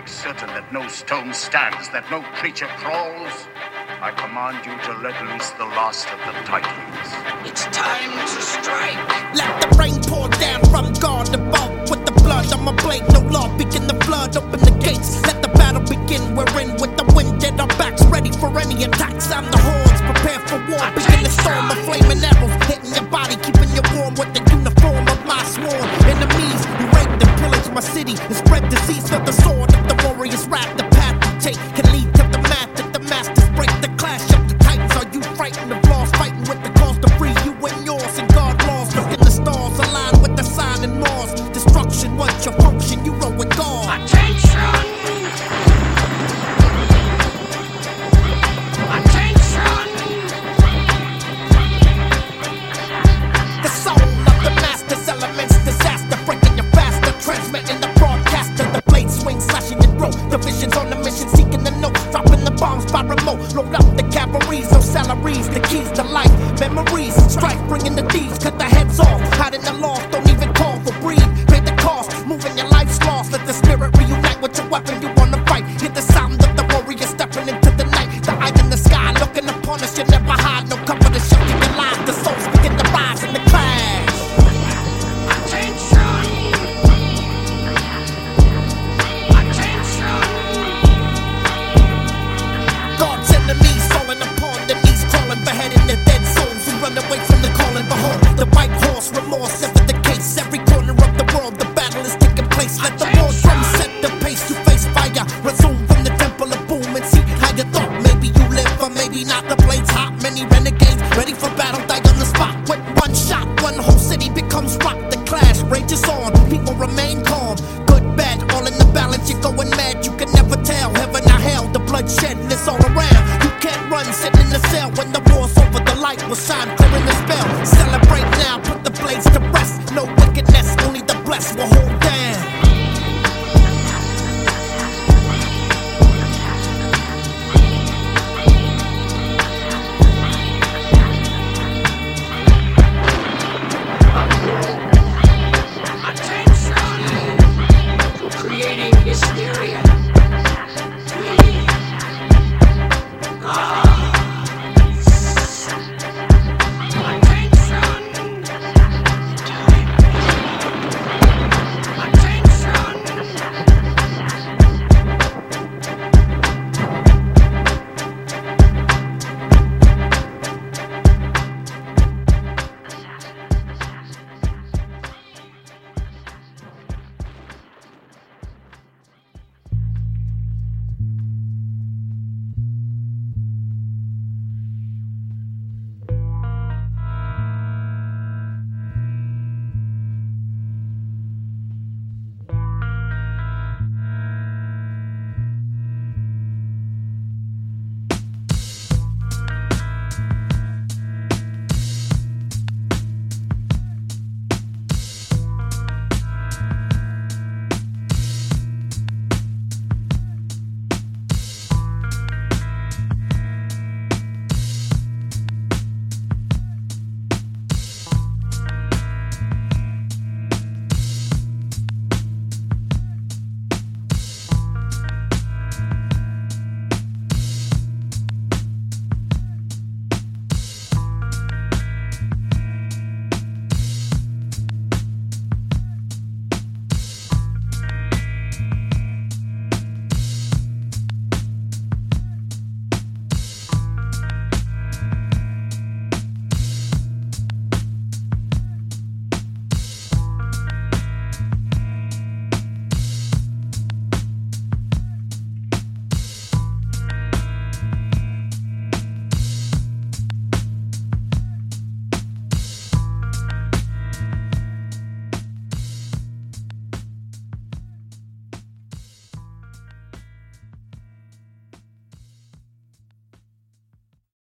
make certain that no stone stands, that no creature crawls, I command you to let loose the last of the Titans. It's time to strike. Let the rain pour down from God above. With the blood on my blade, no law, begin the flood, open the gates. Let the battle begin, we're in with the wind at our backs, ready for any attacks. I'm the hordes, prepare for war, begin the storm of flaming arrows, hitting your body, keeping you warm with the uniform of my sworn enemies. You rape and pillage my city and spread disease for the sword of the warrior's wrath. The path you take can lead to the math that the masters break. The clash of the titans, are you frightened of loss? Fighting with the cause to free you and yours, and God laws. Look in the stars, align with the sign and Mars. Destruction, what's your function? You roll with God. Attention! Attention! The soul of the master's elements, disaster, breaking you faster, transmitting the broadcaster. The blade swings, slashing your throat. The vision's on the mission, seeking the notes, dropping the bombs by remote. Load up the cavalries, no salaries, the keys to life, memories, strife, bringing the thieves, cut the heads off, hiding the lost, don't even call for breathe. Pay the cost, moving your life's lost. Let the spirit reunite with your weapon. You wanna fight? Hear the sound of the warrior stepping into the night. The eye in the sky, looking upon us. You never hide, no cover to shelter your lies. The souls begin to rise in the clash. Attention! Attention! God's enemies falling upon the knees, crawling, beheading their dead souls who run away from the calling. Behold, the white horse, remorse, never the case. Every corner of the world, the battle is taking place. Let the war drum set the pace. You face fire, resume from the temple of boom and see how you thought. Maybe you live, or maybe not. The blade's hot, many renegades ready for battle, die on the spot. With one shot, one whole city becomes rock. The clash rages on, people remain calm. Good, bad, all in the balance. You're going mad, you can never tell. Heaven or hell, the bloodshed is all around. You can't run, sit in the cell when the war's over. The light will shine.